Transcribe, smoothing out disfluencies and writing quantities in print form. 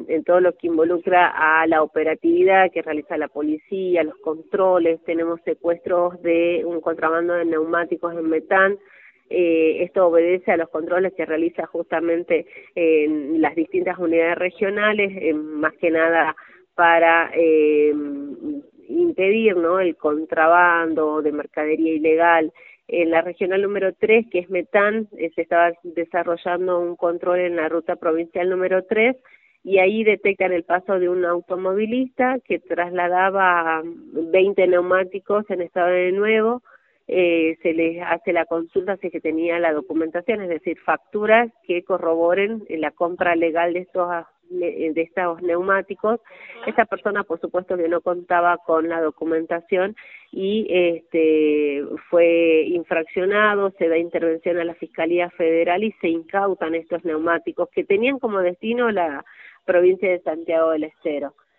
en todo lo que involucra a la operatividad que realiza la policía, los controles. Tenemos secuestros de un contrabando de neumáticos en Metán. Esto obedece a los controles que realiza justamente las distintas unidades regionales, más que nada para impedir, ¿no?, el contrabando de mercadería ilegal. En la regional número 3, que es Metán, se estaba desarrollando un control en la ruta provincial número 3, y ahí detectan el paso de un automovilista que trasladaba 20 neumáticos en estado de nuevo. Se les hace la consulta si es que tenía la documentación, es decir, facturas que corroboren la compra legal de estos neumáticos. Esta persona, por supuesto, que no contaba con la documentación y fue infraccionado. Se da intervención a la Fiscalía Federal y se incautan estos neumáticos que tenían como destino la provincia de Santiago del Estero.